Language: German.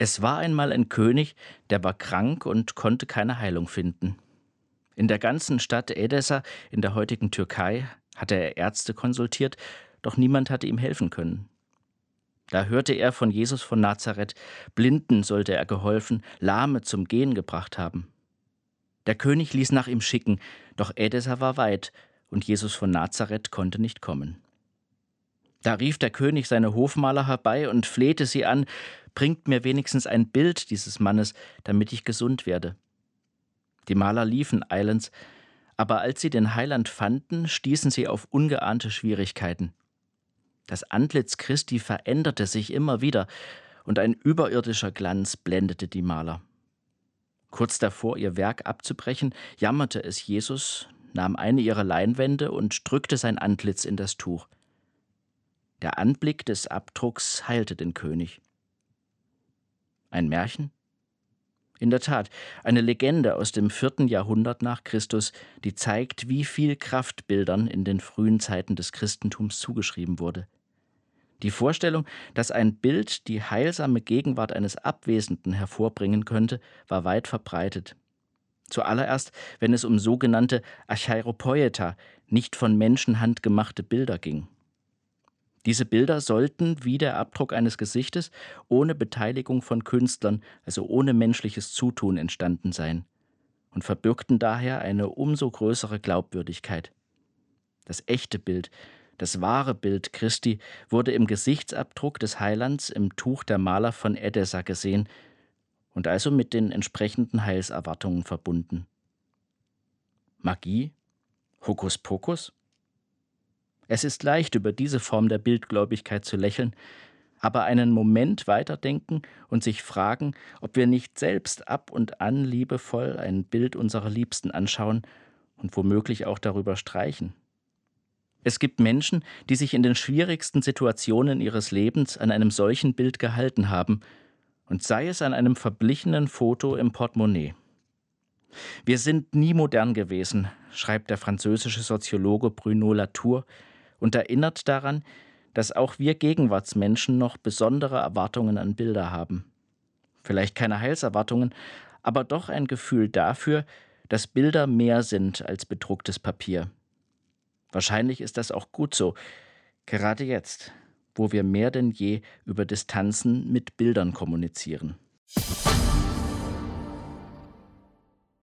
Es war einmal ein König, der war krank und konnte keine Heilung finden. In der ganzen Stadt Edessa in der heutigen Türkei hatte er Ärzte konsultiert, doch niemand hatte ihm helfen können. Da hörte er von Jesus von Nazareth, Blinden sollte er geholfen, Lahme zum Gehen gebracht haben. Der König ließ nach ihm schicken, doch Edessa war weit und Jesus von Nazareth konnte nicht kommen. Da rief der König seine Hofmaler herbei und flehte sie an: Bringt mir wenigstens ein Bild dieses Mannes, damit ich gesund werde. Die Maler liefen eilends, aber als sie den Heiland fanden, stießen sie auf ungeahnte Schwierigkeiten. Das Antlitz Christi veränderte sich immer wieder, und ein überirdischer Glanz blendete die Maler. Kurz davor, ihr Werk abzubrechen, jammerte es Jesus, nahm eine ihrer Leinwände und drückte sein Antlitz in das Tuch. Der Anblick des Abdrucks heilte den König. Ein Märchen? In der Tat, eine Legende aus dem 4. Jahrhundert nach Christus, die zeigt, wie viel Kraft Bildern in den frühen Zeiten des Christentums zugeschrieben wurde. Die Vorstellung, dass ein Bild die heilsame Gegenwart eines Abwesenden hervorbringen könnte, war weit verbreitet. Zuallererst, wenn es um sogenannte Acheiropoieta, nicht von Menschenhand gemachte Bilder ging. Diese Bilder sollten, wie der Abdruck eines Gesichtes, ohne Beteiligung von Künstlern, also ohne menschliches Zutun, entstanden sein und verbürgten daher eine umso größere Glaubwürdigkeit. Das echte Bild, das wahre Bild Christi wurde im Gesichtsabdruck des Heilands im Tuch der Maler von Edessa gesehen und also mit den entsprechenden Heilserwartungen verbunden. Magie? Hokuspokus? Es ist leicht, über diese Form der Bildgläubigkeit zu lächeln, aber einen Moment weiterdenken und sich fragen, ob wir nicht selbst ab und an liebevoll ein Bild unserer Liebsten anschauen und womöglich auch darüber streichen. Es gibt Menschen, die sich in den schwierigsten Situationen ihres Lebens an einem solchen Bild gehalten haben, und sei es an einem verblichenen Foto im Portemonnaie. Wir sind nie modern gewesen, schreibt der französische Soziologe Bruno Latour und erinnert daran, dass auch wir Gegenwartsmenschen noch besondere Erwartungen an Bilder haben. Vielleicht keine Heilserwartungen, aber doch ein Gefühl dafür, dass Bilder mehr sind als bedrucktes Papier. Wahrscheinlich ist das auch gut so, gerade jetzt, wo wir mehr denn je über Distanzen mit Bildern kommunizieren.